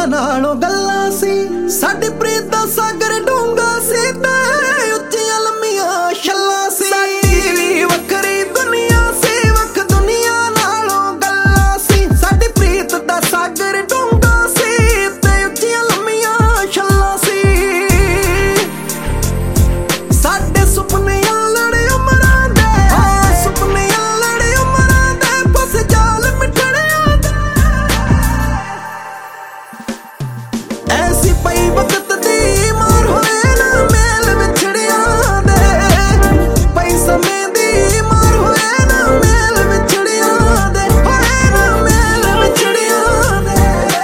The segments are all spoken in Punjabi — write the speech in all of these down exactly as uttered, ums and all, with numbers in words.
ਦੁਨੀਆ ਨਾਲੋਂ ਗੱਲਾਂ ਸੀ। ਸਾਡੀ ਪ੍ਰੀਤ ਦਾ ਸਾਗਰ ਡੂੰਘਾ ਸੀ ਤੇ ਉੱਚੀਆਂ ਲੰਮੀਆਂ ਛੱਲਾਂ ਸੀ। ਸਾਡੀ ਵੀ ਵੱਖਰੀ ਦੁਨੀਆ ਸੀ, ਵੱਖ ਦੁਨੀਆ ਨਾਲੋਂ ਗੱਲਾਂ ਸੀ। ਸਾਡੀ ਪ੍ਰੀਤ ਦਾ ਸਾਗਰ ਡੂੰਘਾ ਸੀ ਤੇ ਉੱਚੀਆਂ ਲੰਮੀਆਂ ਛੱਲਾਂ ਸੀ। ਸਾਡੇ ਸੁਪਨੇ ਲੜੇ ਉਮਰਾਂ ਦੇ, ਸੁਪਨੇ ਲੜੇ ਉਮਰਾਂ ਦੇ ਫਸ ਜਾਲ ਮਿੱਠੜਿਆਂ ਦੇ। ਐਸੀ ਪਈ ਵਕਤ ਦੀ ਮਾਰ ਹੋਏ ਨਾ ਮੇਲ ਵਿਛੜਿਆਂ ਦੇ, ਪਈ ਸਮੇਂ ਦੀ ਮਾਰ ਹੋਏ ਨਾ ਮੇਲ ਵਿਛੜਿਆਂ ਦੇ, ਹੋਏ ਨਾ ਮੇਲ ਵਿਛੜਿਆਂ ਦੇ।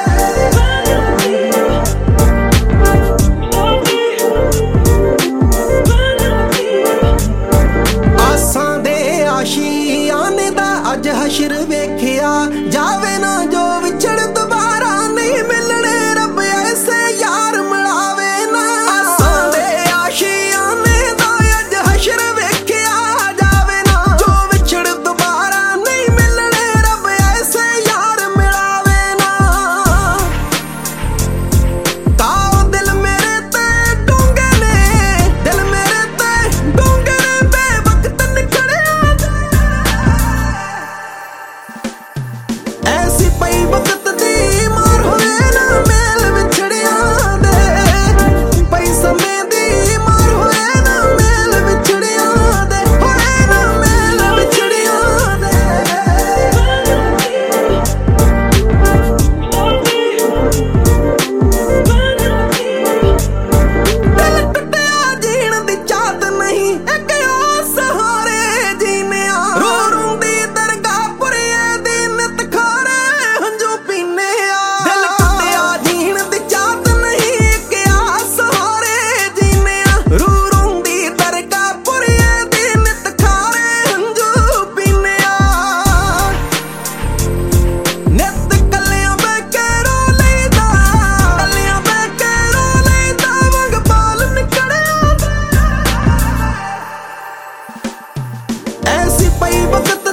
ਆਸਾਂ ਦੇ ਆਸ਼ੀਆਨੇ ਦਾ ਅੱਜ ਹਸ਼ਰ ਵੇਖਿਆ ਜਾਵੇ ਨਾ, ਜੋ ਵਿਛੜ ਦੁਬਾਰਾ ਨਹੀਂ ਮਿਲਣੇ ਰੱਬ ਐਸੇ ਯਾਰ ਮਿਲਾਵੇ ਨਾ। ਆਸਾਂ ਦੇ ਆਸ਼ੀਆਨੇ ਦਾ ਅੱਜ ਹਸ਼ਰ ਵੇਖਿਆ ਜਾਵੇ ਨਾ, ਜੋ ਵਿਛੜ ਦੁਬਾਰਾ ਨਹੀਂ ਮਿਲਣੇ ਰੱਬ ਐਸੇ ਯਾਰ ਮਿਲਾਵੇ ਨਾ। ਤਾਂ ਦਿਲ ਮੇਰੇ ਤੇ ਡੂੰਘੇ ਨੇ, ਦਿਲ ਮੇਰੇ ਤੇ ਡੂੰਘੇ ਨੇ ਬੇਵਕਤ ਨਿਕੜਿਆ ਦੇ। ਐਸੀ ਪਈ ਵਕਤ ਦੀ ਮਾਰ ਹੋਏ ਨਾ ਮੇਲ ਵਿਛੜਿਆਂ ਦੇ, ਪਈ ਸਮੇਂ ਦੀ ਮਾਰ ਹੋਏ ਨਾ ਮੇਲ ਵਿਛੜਿਆਂ ਦੇ, ਹੋਏ ਨਾ ਮੇਲ ਵਿਛੜਿਆਂ ਦੇ। ਦਿਲ ਟੁੱਟਿਆ ਜੀਣ ਦੀ ਚਾਹਤ ਨਹੀਂ, ਇੱਕ ਉਹ ਸਹਾਰੇ ਜੀਨਿਆ। ਰੋ ਰੋਂਦੀ ਦਰਗਾਹ ਪੁਰੀਏ ਦੀ ਨਿਤ ਖਾਰੇ ਹੰਝੂ ਪੀਨੇ ਆ। ਦਿਲ ਟੁੱਟਿਆ ਜੀਣ ਦੀ ਚਾਹਤ ਨਹੀਂ, ਇੱਕ ਆ ਸਹਾਰੇ ਜੀਨਿਆ। ਰੋ ਰੋਂਦੀ ਦਰਗਾਹ ਪੁਰੀਏ ਦੀ ਨਿਤ ਖਾਰੇ ਹੰਝੂ ਪੀਨੇ ਆ। ਨਿੱਤ ਕੱਲਿਆਂ ਬਹਿ ਕੇ ਰੋ ਲਈਦਾ, ਕੱਲਿਆਂ ਬਹਿ ਕੇ ਰੋ ਲਈਦਾ ਵੰਗ ਪਾਲ ਨਿਕੜਿਆ ਦੇ। ਐਸੀ ਪਈ ਵਕਤ